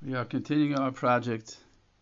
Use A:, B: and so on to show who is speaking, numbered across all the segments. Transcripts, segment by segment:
A: We are continuing our project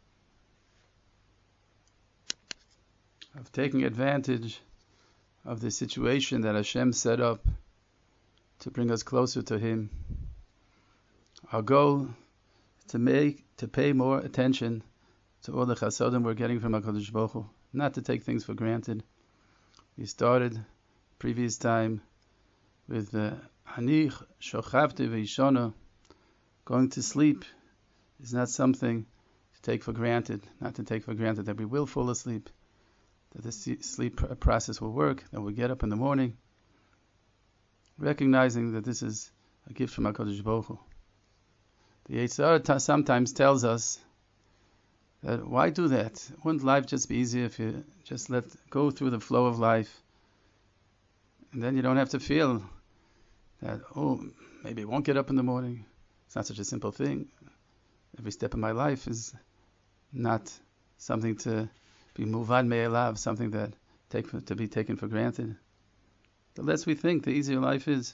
A: of taking advantage of the situation that Hashem set up to bring us closer to Him. Our goal is to pay more attention to all the chasadim we're getting from HaKadosh Baruch Hu, not to take things for granted. We started previous time with Hanich Shochavti V'Yishana. Going to sleep is not something to take for granted, not to take for granted that we will fall asleep, that the sleep process will work, that we'll get up in the morning, recognizing that this is a gift from HaKadosh Baruch Hu. The Yetzer Hara sometimes tells us that why do that? Wouldn't life just be easier if you just let go through the flow of life, and then you don't have to feel that, oh, maybe I won't get up in the morning. It's not such a simple thing. Every step of my life is not something to be muvad me'elav, something that to be taken for granted. The less we think, the easier life is.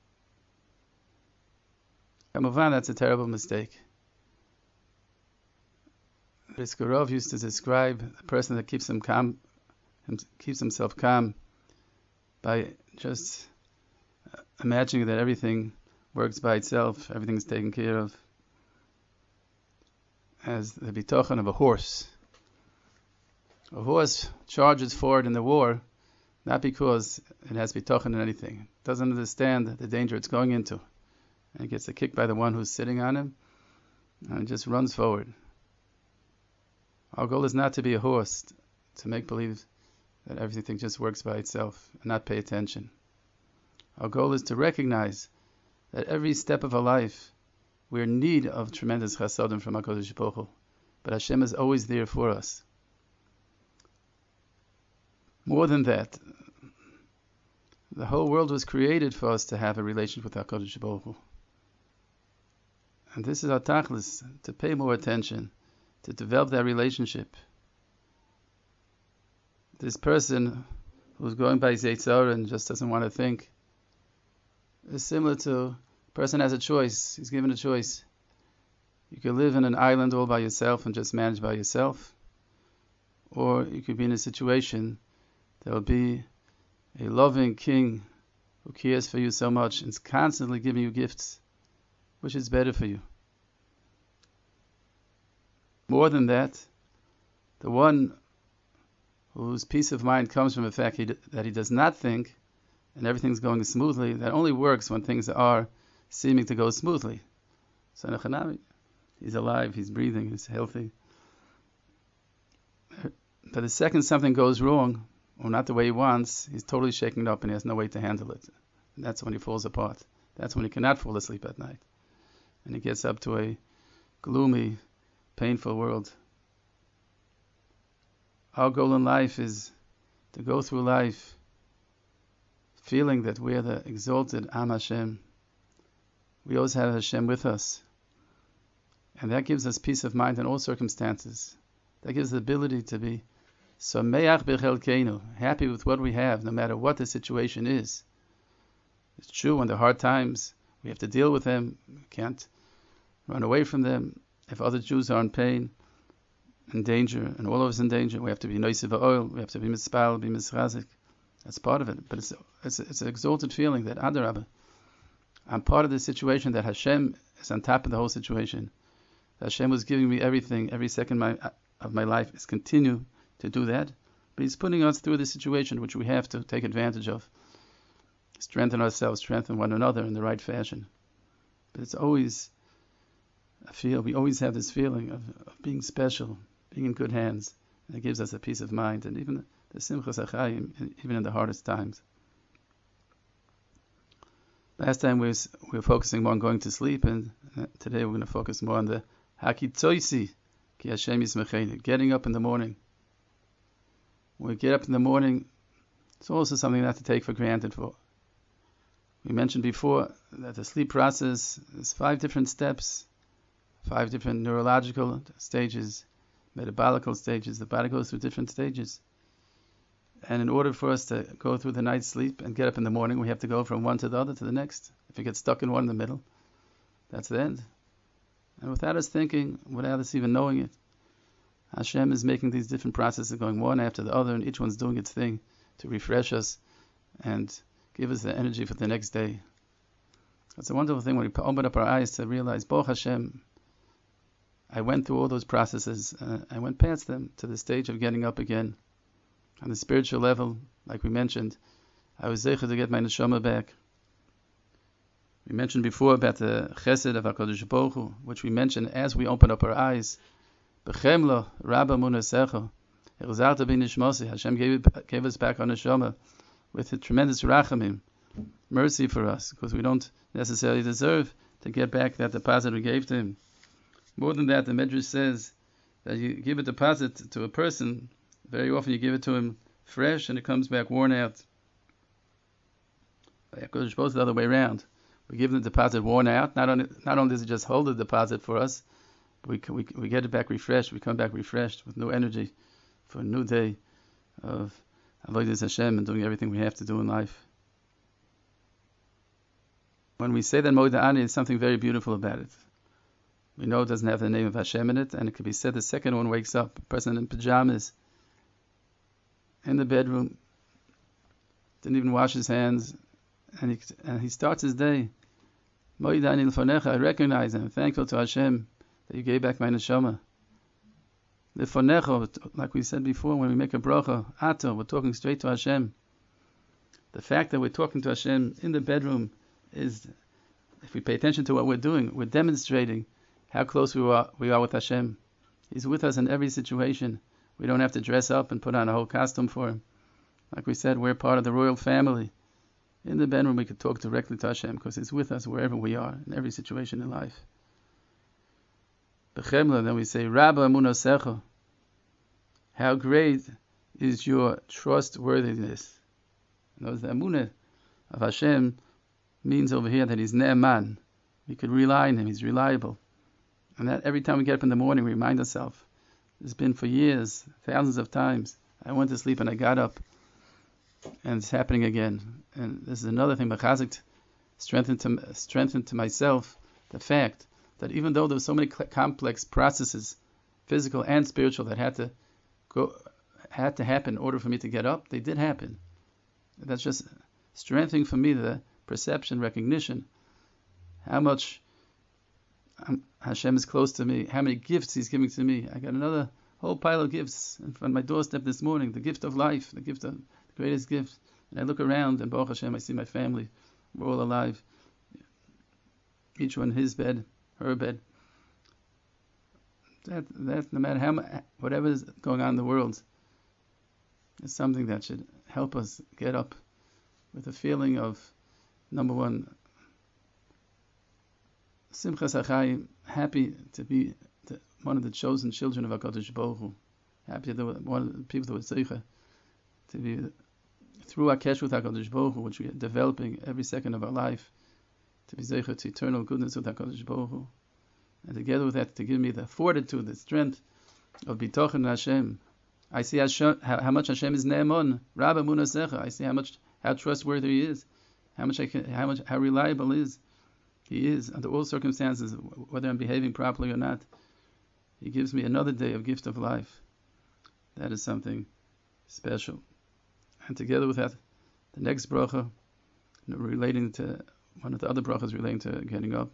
A: Kamuvan, that's a terrible mistake. Rizkorov used to describe the person that keeps himself calm by just imagining that everything works by itself, everything's taken care of, as the bitochen of a horse. A horse charges forward in the war, not because it has bitochen in anything. It doesn't understand the danger it's going into. And it gets a kick by the one who's sitting on him, and it just runs forward. Our goal is not to be a horse, to make believe that everything just works by itself and not pay attention. Our goal is to recognize that every step of our life we're in need of tremendous chasadim from HaKadosh Baruch Hu, but Hashem is always there for us. More than that, the whole world was created for us to have a relationship with HaKadosh Baruch Hu. And this is our tachlis, to pay more attention, to develop that relationship. This person who's going by his Yetzer Hara and just doesn't want to think is similar to a person has a choice. He's given a choice. You could live in an island all by yourself and just manage by yourself, or you could be in a situation there will be a loving king who cares for you so much and is constantly giving you gifts. Which is better for you? More than that, the one whose peace of mind comes from the fact that he does not think and everything's going smoothly, that only works when things are seeming to go smoothly. So he's alive, he's breathing, he's healthy. But the second something goes wrong, or not the way he wants, he's totally shaken up and he has no way to handle it. And that's when he falls apart. That's when he cannot fall asleep at night. And he gets up to a gloomy, painful world. Our goal in life is to go through life feeling that we are the exalted Am Hashem. We always have Hashem with us. And that gives us peace of mind in all circumstances. That gives the ability to be Sameach b'chelkeinu, happy with what we have, no matter what the situation is. It's true, when there are hard times, we have to deal with them. We can't run away from them. If other Jews are in pain, in danger, and all of us in danger, we have to be noisiv oil. We have to be mispal, be misrazik. That's part of it. But it's an exalted feeling that Adarabah, I'm part of the situation, that Hashem is on top of the whole situation. That Hashem was giving me everything, every second of my life is continue to do that. But He's putting us through the situation which we have to take advantage of. Strengthen ourselves, strengthen one another in the right fashion. But it's always we always have this feeling of being special, being in good hands. And it gives us a peace of mind, and even the simchas achayim, even in the hardest times. Last time we were focusing more on going to sleep, and today we're going to focus more on the hakitzoisi, ki Hashem yismechenu, getting up in the morning. When we get up in the morning, it's also something not to take for granted. We mentioned before that the sleep process is 5 different steps, 5 different neurological stages, metabolical stages. The body goes through different stages. And in order for us to go through the night's sleep and get up in the morning, we have to go from one to the other to the next. If you get stuck in one in the middle, that's the end. And without us thinking, without us even knowing it, Hashem is making these different processes going one after the other, and each one's doing its thing to refresh us and give us the energy for the next day. It's a wonderful thing when we open up our eyes to realize, Baruch Hashem, I went through all those processes. I went past them to the stage of getting up again. On the spiritual level, like we mentioned, I was zeicher to get my neshama back. We mentioned before about the chesed of HaKadosh Baruch Hu, which we mentioned as we open up our eyes. B'chemlo rabba munasecha, echzarta b'nishmosi. Hashem gave us back our neshama with a tremendous rachamim, mercy for us, because we don't necessarily deserve to get back that deposit we gave to him. More than that, the Medrash says that you give a deposit to a person, very often you give it to him fresh and it comes back worn out. It's supposed the other way around. We give the deposit worn out. Not only does it just hold the deposit for us, but we get it back refreshed. We come back refreshed with new energy for a new day of avodas Hashem and doing everything we have to do in life. When we say that Moed Ani, there's something very beautiful about it. We know it doesn't have the name of Hashem in it, and it could be said the second one wakes up, a person in pajamas, in the bedroom, didn't even wash his hands, and he starts his day. Moed Ani L'Fonecha, I recognize and I'm thankful to Hashem that you gave back my neshama. L'Fonecha, like we said before, when we make a bracha, Ato, we're talking straight to Hashem. The fact that we're talking to Hashem in the bedroom is, if we pay attention to what we're doing, we're demonstrating how close we are with Hashem. He's with us in every situation. We don't have to dress up and put on a whole costume for him. Like we said, we're part of the royal family. In the bedroom, we could talk directly to Hashem because He's with us wherever we are, in every situation in life. B'chemla, then we say, Rabba Amunasecha, how great is your trustworthiness. Notice the Amunah of Hashem means over here that He's Ne'eman. We could rely on Him, He's reliable. And that every time we get up in the morning, we remind ourselves, it's been for years, thousands of times, I went to sleep and I got up, and it's happening again. And this is another thing, B'chazik, strengthened to myself the fact that even though there were so many complex processes, physical and spiritual, that had to happen in order for me to get up, they did happen. That's just strengthening for me the perception, recognition, how much Hashem is close to me, how many gifts He's giving to me. I got another whole pile of gifts in front of my doorstep this morning, the gift of life, the greatest gift. And I look around and Baruch Hashem, I see my family, we're all alive. Each one his bed, her bed. That no matter whatever is going on in the world, is something that should help us get up with a feeling of, number one, Simchas HaChaim, happy to be one of the chosen children of HaKadosh Baruch Hu, happy to be one of the people that was zeicha, to be through our kesh with HaKadosh Baruch Hu, which we are developing every second of our life, to be zeicha to eternal goodness with HaKadosh Baruch Hu, and together with that, to give me the fortitude, the strength of bitochen Hashem. I see how much Hashem is ne'eman, Rabba Munasecha. I see how trustworthy He is, how reliable He is under all circumstances, whether I'm behaving properly or not. He gives me another day of gift of life. That is something special. And together with that, the next bracha, relating to one of the other brachas relating to getting up,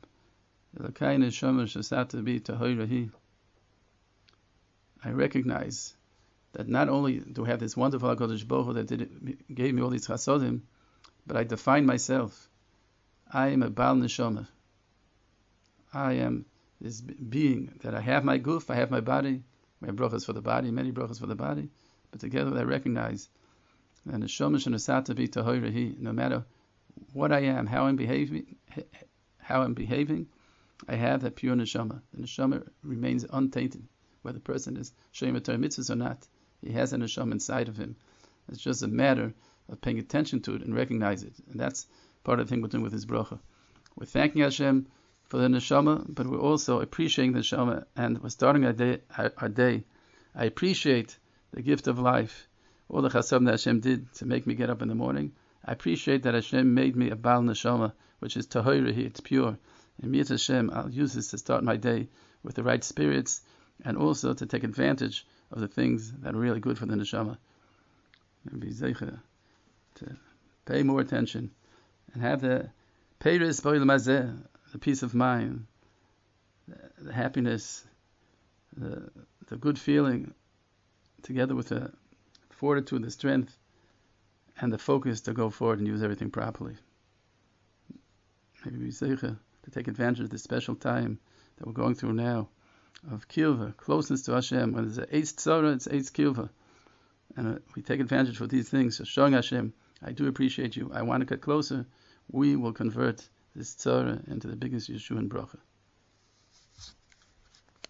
A: I recognize that not only do I have this wonderful HaKadosh Baruch Hu that gave me all these chasodim, but I define myself. I am a Baal Neshama. I am this being that I have my guf, I have my body, my brachas for the body, many brachas for the body, but together I recognize that Neshama shenasata bi tahoirahi, no matter what I am, how I'm behaving, I have that pure neshama. The neshama remains untainted, whether the person is shema Torah mitzvahs or not. He has a neshama inside of him. It's just a matter of paying attention to it and recognize it. And that's part of the thing we're doing with this bracha. We're thanking Hashem for the neshama, but we're also appreciating the neshama, and we're starting our day. I appreciate the gift of life, all the chasam that Hashem did to make me get up in the morning. I appreciate that Hashem made me a Baal Neshama, which is Tahoirahi, it's pure. In Miyat Hashem, I'll use this to start my day with the right spirits and also to take advantage of the things that are really good for the neshama. And be zeicha to pay more attention and have the peiris b'olam hazeh, the peace of mind, the happiness, the good feeling, together with the fortitude, the strength, and the focus to go forward and use everything properly. Maybe be zeicha to take advantage of this special time that we're going through now of kilva, closeness to Hashem. When there's an eitz tzara, it's eitz kilva. And we take advantage of these things. So showing Hashem, I do appreciate you, I want to get closer, we will convert this tzara into the biggest Yeshua and bracha.